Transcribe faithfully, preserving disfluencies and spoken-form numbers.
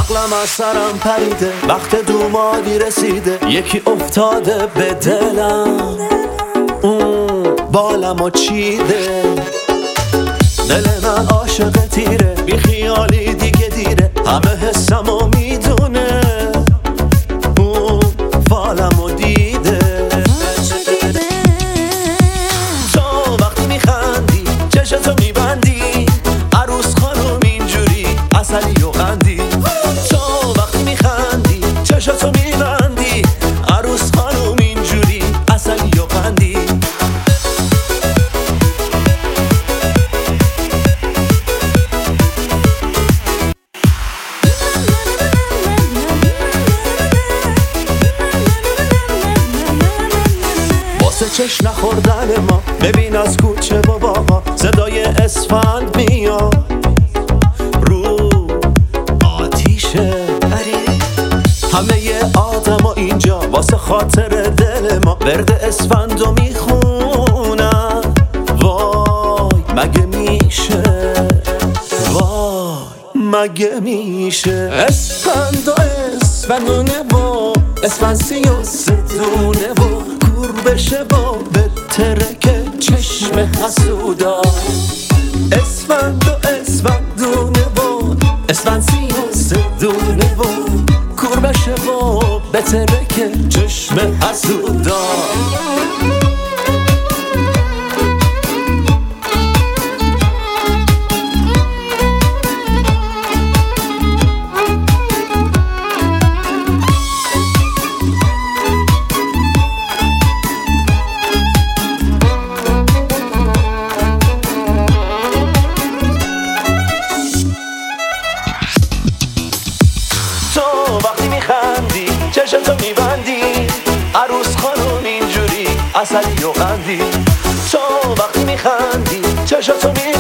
عقلم از سرم پریده، وقت دومادی رسیده، یکی افتاده به دلم، اون بالمو چیده. دل من عاشق تیره، بی خیالی دیگه دیره، همه حسمو میدونه، اون فالمو دیده. تو وقتی میخندی چشتو میبندی، عروس خانوم اینجوری عسلی و قندی. تو وقتی میخندی چشتو میبندی، عروس خانوم اینجوری عسلی و قندی. واسه چشم نخوردن ما ببین از کوچه و باغا صدای اسفند میاد، رو آتیشه. همه ی آدم اینجا واسه خاطر دل ما ورد اسفندو میخونن. وای مگه میشه، وای مگه میشه. اسفند و اسفندونه و اسفند سی و سدونه و کور بشه و به ترک چشم حسودا. اسفند و اسفندونه و اسفند سی و سدونه و کور بشه و به ترک چشم حسودا. وقتی میخندی چشتو میبندی، عروس خانوم اینجوری عسلی و قندی. تو وقتی میخندی چشتو میبندی،